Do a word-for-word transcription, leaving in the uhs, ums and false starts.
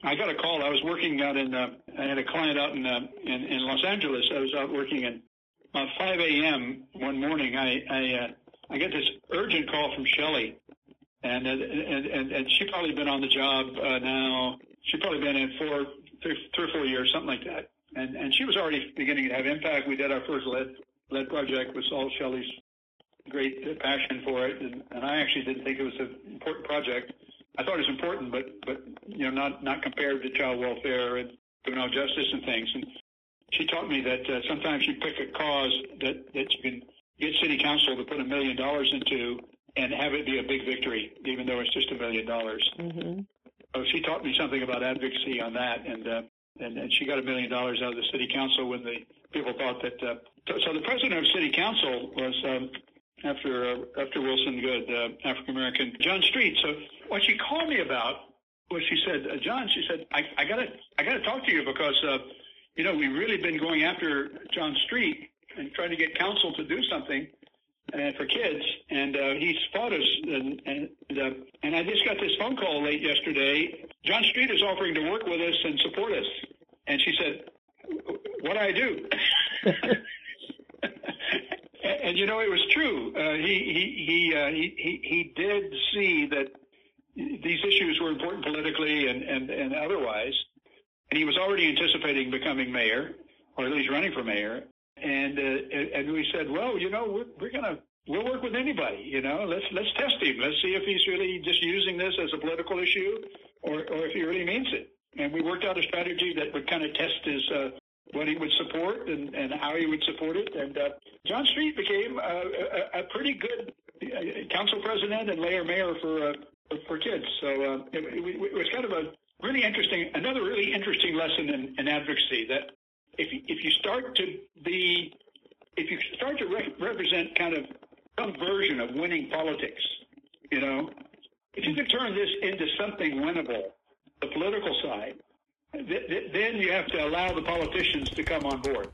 I got a call. I was working out in, uh, I had a client out in, uh, in, in Los Angeles. I was out working at about five a.m. one morning. I, I, uh, I get this urgent call from Shelley, and, uh, and, and, and she'd probably been on the job, uh, now, she'd probably been in four, three, three or four years, something like that. And, and she was already beginning to have impact. We did our first lead, lead project with all Shelley's great passion for it. And, and I actually didn't think it was an important project. I thought it was important, but, but, you know, not, not compared to child welfare and juvenile justice and things. And she taught me that uh, sometimes you pick a cause that, that you can get city council to put a million dollars into and have it be a big victory, even though it's just a million dollars. Mm-hmm. So she taught me something about advocacy on that. And, uh, and, and she got a million dollars out of the city council when the people thought that, uh, so, so the president of city council was, um, after uh, after Wilson Good, uh, African-American, John Street. So what she called me about was she said, uh, John, she said, I, I gotta I gotta talk to you because, uh, you know, we've really been going after John Street and trying to get council to do something uh, for kids, and uh, he's fought us. And and, uh, and I just got this phone call late yesterday. John Street is offering to work with us and support us. And she said, what do I do? And, you know, it was true. Uh, he he he, uh, he he he did see that these issues were important politically and, and, and otherwise. And he was already anticipating becoming mayor, or at least running for mayor. And uh, and we said, well, you know, we're, we're gonna we'll work with anybody. You know, let's let's test him. Let's see if he's really just using this as a political issue, or or if he really means it. And we worked out a strategy that would kind of test his. Uh, what he would support and, and how he would support it. And uh, John Street became uh, a, a pretty good uh, council president and later mayor for uh, for kids. So uh, it, it, it was kind of a really interesting, another really interesting lesson in, in advocacy, that if you, if you start to be, if you start to re- represent kind of some version of winning politics, you know, if you can turn this into something winnable, the political side, then you have to allow the politicians to come on board.